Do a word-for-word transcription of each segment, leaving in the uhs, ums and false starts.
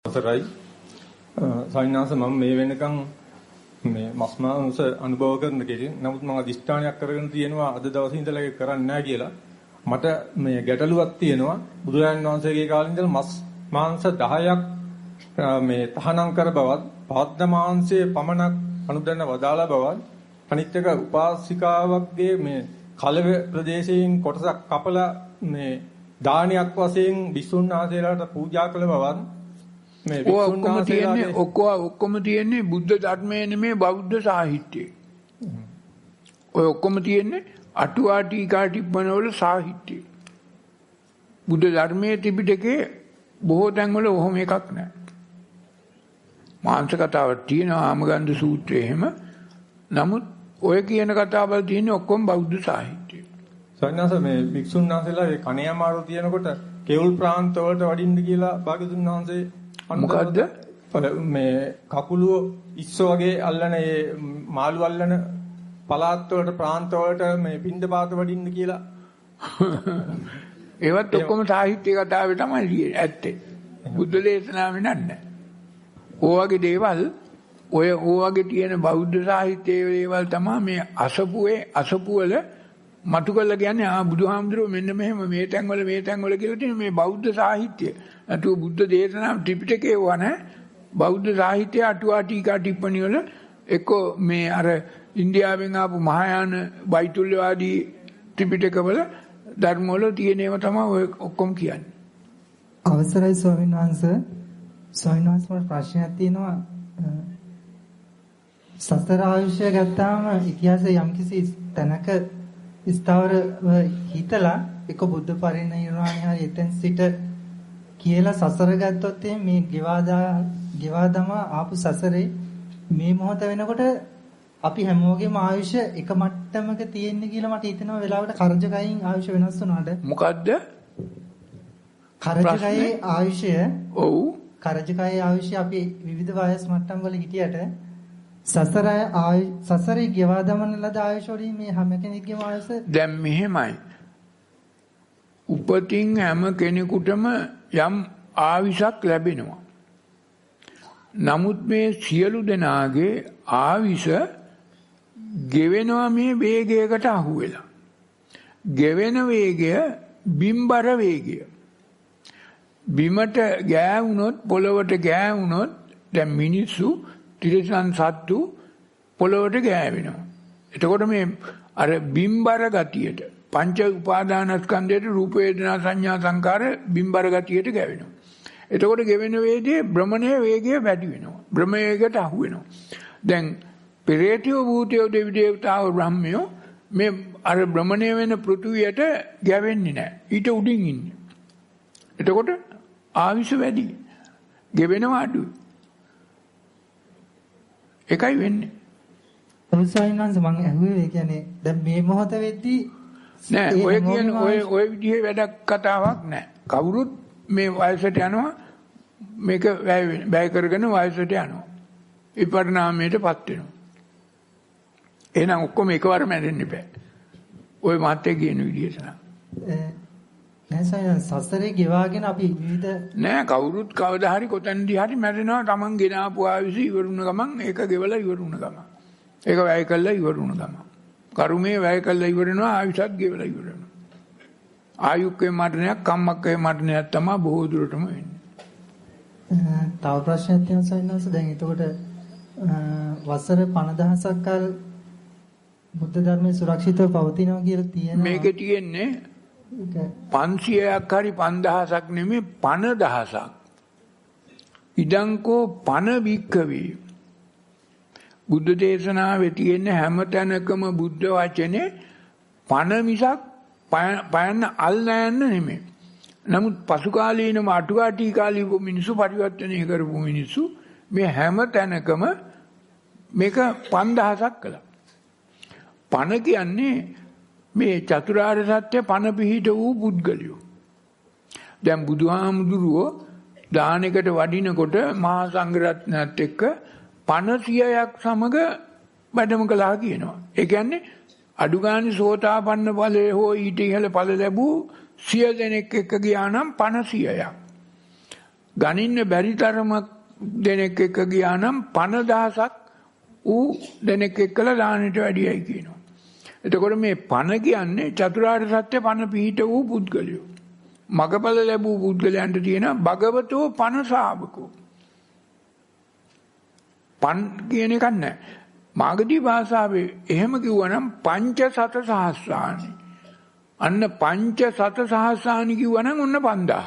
අවසරයි සායනාස මම මේ වෙනකන් මේ මස් මාංශ අනුභව කරන කෙනෙක්. නමුත් මම අදිෂ්ඨානයක් කරගෙන තියෙනවා අද දවසේ ඉඳලා ඒක කරන්නේ නැහැ කියලා. මට මේ ගැටලුවක් තියෙනවා. බුදුරජාණන් වහන්සේගේ කාලේ ඉඳලා මස් මාංශ දහයක් මේ තහනම් කර බවත්, පාද්ද මාංශයේ පමණක් අනුදැන වදාලා බවත්, අනිත් එක උපාසිකාවක්ගේ මේ කලව ප්‍රදේශයෙන් කොටසක් කපලා මේ දානයක් වශයෙන් විසුණු ආසේලාට පූජා කළ බවත් මේ ඔක්කොම තියෙන්නේ ඔක්කොම තියෙන්නේ බුද්ධ ධර්මයේ නෙමෙයි බෞද්ධ සාහිත්‍යයේ. ඔය ඔක්කොම තියෙන්නේ අටුවා ටීකා ටිප්පණවල සාහිත්‍යයේ. බුද්ධ ධර්මයේ ත්‍රිපිටකේ බොහෝ තැන්වල ඔහොම එකක් නැහැ. මාංශ කතාවක් තියෙනවා ආමගන්ධ සූත්‍රයේ එහෙම. නමුත් ඔය කියන කතාවල් තියෙන්නේ ඔක්කොම බෞද්ධ සාහිත්‍යයේ. සයන්නාස මේ වික්ෂුන් වහන්සේලා ඒ කණේ අමාරු තියෙනකොට කෙවුල් ප්‍රාන්ත වලට වඩින්න කියලා භාග්‍යතුන් වහන්සේ මොකද්ද මේ කකුලුව ඉස්ස වගේ අල්ලන ඒ මාළු අල්ලන පළාත් වලට ප්‍රාන්ත වලට මේ පින්දපාත වඩින්න කියලා ඒවත් ඔක්කොම සාහිත්‍ය කතාවේ තමයි ඇත්තේ. බුද්ධ දේශනාවේ නෑ. ඕවගේ දේවල් ඔය ඕවගේ තියෙන බෞද්ධ සාහිත්‍යයේ දේවල් තමයි මේ අසපුවේ අසපු වල මතු කරලා කියන්නේ ආ බුදුහාමුදුරුවෝ මෙන්න මෙහෙම මේ තැන්වල මේ තැන්වල කියලා තියෙන මේ බෞද්ධ සාහිත්‍ය. අටුව බුද්ධ දේශනා ත්‍රිපිටකේ වන බෞද්ධ සාහිත්‍ය අටුවා ටීකා ටිප්පණි වල එක්ක මේ අර ඉන්දියාවෙන් ආපු මහායාන බයිතුල්‍යවාදී ත්‍රිපිටකවල ධර්ම වල තියෙන ඒවා තමයි ඔය ඔක්කොම කියන්නේ. අවසරයි ස්වාමීන් වහන්සේ. ස්වාමීන් වහන්සේ මට ප්‍රශ්නයක් තියෙනවා. සතර ආයුෂය ගත්තාම ඉතිහාසයේ යම්කිසි තැනක ස්ථාවරව හිතලා එක බුද්ධ පරිනිර්වාණය හරි එතෙන් සිට කියලා සසර ගත්තොත් මේ ගෙවාදා ගෙවාදම ආපු සසරේ මේ මොහොත වෙනකොට අපි හැමෝගෙම ආයුෂ එක මට්ටමක තියෙන්නේ කියලා මට හිතෙනවා වෙලාවට කරජකයින් ආයුෂ වෙනස් වුණාට. මොකද්ද? කරජකයේ ආයුෂය ඔව් කරජකයේ ආයුෂය අපි විවිධ වයස් මට්ටම් වල හිටියට සසර ආයු සසරේ ගෙවා දමන ලද ආයුෂ වලින් මේ හැම කෙනෙක්ගේම ආයුෂ දැන් මෙහෙමයි. උපතින් හැම කෙනෙකුටම යම් ආවිෂක් ලැබෙනවා. නමුත් මේ සියලු දෙනාගේ ආවිෂ ගෙවෙනවා මේ වේගයකට අහු වෙලා. ගෙවෙන වේගය බිම්බර වේගය. බිමට ගෑවුනොත් පොළවට ගෑවුනොත් දැන් මිනිස්සු තිරිසන් සත්තු පොළවට ගෑවෙනවා. එතකොට මේ අර බිම්බර ගතියට පංච උපාදානස්කන්ධයට රූප වේදනා සංඥා සංකාර බිම්බර ගතියට ගෑවෙනවා. එතකොට ගෙවෙන වේගයේ භ්‍රමණයේ වේගය වැඩි වෙනවා. භ්‍රම වේගයට අහු වෙනවා. දැන් පෙරේතයෝ භූතයෝ දෙවි දේවතාවෝ බ්‍රහ්මයෝ මේ අර භ්‍රමණය වෙන පෘථුවියට ගැවෙන්නේ නැහැ. ඊට උඩින් ඉන්නේ. එතකොට ආවිෂ වැඩි. ගෙවෙනවා අඩුයි. එකයි වෙන්නේ. සම්සයින්වන්ස මම අහුවේ ඒ කියන්නේ දැන් මේ මොහොත වෙද්දී නෑ ඔය කියන ඔය ඔය විදිහේ වැඩක් කතාවක් නෑ. කවුරුත් මේ වයසට යනවා මේක වැය කරගෙන වයසට යනවා. විපරිණාමයටපත් වෙනවා. එහෙනම් ඔක්කොම එකවර මැරෙන්න බෑ. ඔය මාත්‍ය කියන විදිහට නෑ. නෑ සසරේ ගෙවාගෙන අපි විවිධ නෑ කවුරුත් කවදා හරි කොතනදී හරි මැරෙනවා. Taman ගෙන ආපු ආවිස ඉවරුණ ගමන් ඒක ගෙවලා ඉවරුණ ගමන්. ඒක වැය කළා ඉවරුණ ගමන්. කර්මයේ වැය කළා ඉවරනවා ආවිසත් ගෙවලා ඉවරනවා. ආයුක්කේ මරණයක් කම්මක්කේ මරණයක් තමයි බොහෝ දුරටම වෙන්නේ. තව ප්‍රශ්නයක් තියෙනවා සයින්ස් දැන් එතකොට වසර පනදහසක් කල් බුද්ධ ධර්මයේ සුරක්ෂිතව පවතිනවා කියලා තියෙනවා. මේකේ තියෙන්නේ පන්සියයක් හරි පන්දහසක් නෙමෙයි පනදහසක්. ඉදංකෝ පන වික්කවේ. බුද්ධ දේශනාවේ තියෙන හැම තැනකම බුද්ධ වචනේ පන මිසක් පයන්න අල් නෑන්න නෙමෙයි. නමුත් පසු කාලීනම අටුවා ටීකාලී මිනිස්සු පරිවර්තනය කරපු මිනිස්සු මේ හැම තැනකම මේක පන්දහසක් කළා. පන කියන්නේ මේ චතුරාර්ය සත්‍ය පන පිහිට වූ පුද්ගලයෝ. දැන් බුදුහාමුදුරුවෝ දානයකට වඩිනකොට මහා සංඝරත්නයත් එක්ක පනසියයක් සමග වැඩම කළා කියනවා. ඒ කියන්නේ අඩුගානේ සෝතාපන්න ඵලයේ හෝ ඊට ඉහළ ඵල ලැබූ සිය දෙනෙක් එක්ක ගියා නම් පනසියයක්. ගනින්න බැරි තරමක් දෙනෙක් එක්ක ගියා නම් පන දහසක් ඌ දෙනෙක් එක්කලා දානෙට වැඩියයි කියනවා. එතකොට මේ පන කියන්නේ චතුරාර්ය සත්‍ය පන පිහිට වූ පුද්ගලයෝ. මගපල ලැබූ පුද්ගලයන්ට තියෙන භගවතෝ පන ශාවකෝ. පන් කියන එකක් නැහැ. මාගදී භාෂාවේ එහෙම කිව්වනම් පංච සත සහස්‍රානි. අන්න පංච සත සහස්‍රානි කිව්වනම් ඔන්න පන්දාහ.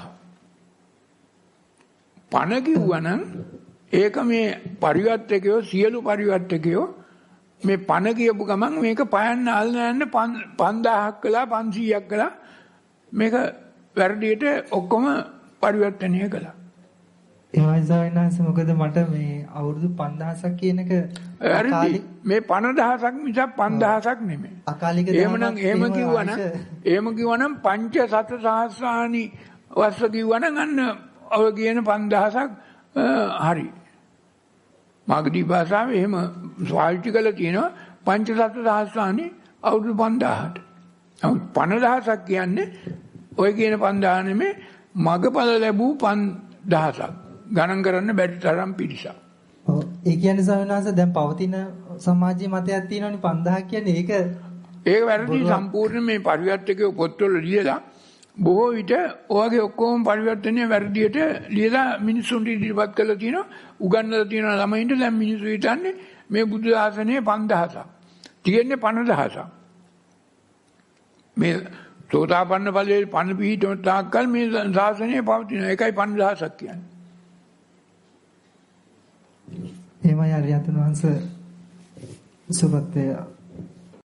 පන කිව්වනම් ඒක මේ පරිවර්තකයෝ සියලු පරිවර්තකයෝ මේ පන කියපු ගමන් මේක පයන්න අල්ල යන්න පන්දාහක් කළා පන්සීයක් කළා මේක වැරදියට ඔක්කොම පරිවර්තනය කළා. එමයි සවිනාස මොකද මට මේ අවුරුදු පන්දහසක් කියන එක මේ පනදහසක් මිසක් පන්දහසක් නෙමෙයි. අකාලික එහෙමනම් එහෙම කිව්වනම් එහෙම කිව්වනම් පංච සත සහස්‍රානි වස්ස කිව්වනම් අන්න ඔය කියන පන්දහසක් හරි. මාගදී භාෂාවේ එහෙම ස්වාල්ටි කළා තියෙනවා පංච සත සහස්‍රානි අවුරුදු පන්දාහට. නමුත් පනදහසක් කියන්නේ ඔය කියන පන්දාහ නෙමෙයි මගපල ලැබූ පන්දහසක්. ගණන් කරන්න බැරි තරම් පිරිසක්. ඔව් ඒ කියන්නේ සවිනාස දැන් පවතින සමාජීය මතයක් තියෙනවනේ පන්දාහක් කියන්නේ ඒක ඒක වැරදි සම්පූර්ණ මේ පරිවර්තකයෝ පොත්වල ලියලා බොහෝ විට ඔයගේ ඔක්කොම පරිවර්තනය වැරදියට ලියලා මිනිස්සුන්ට ඉදිරිපත් කරලා තියෙනවා උගන්වලා තියෙනවා ළමයින්ට දැන් මිනිස්සු හිතන්නේ මේ බුදු දාසනයේ පන්දහසක් තියෙන්නේ පනදහසක් මේ සෝතාපන්න ඵලයේ පන පිහිටන තාක්කල් මේ දාසනයේ පවතින එකයි පන්දහසක් කියන්නේ. එහෙමයි අරියතුන් වහන්සේ සුබත් වේ.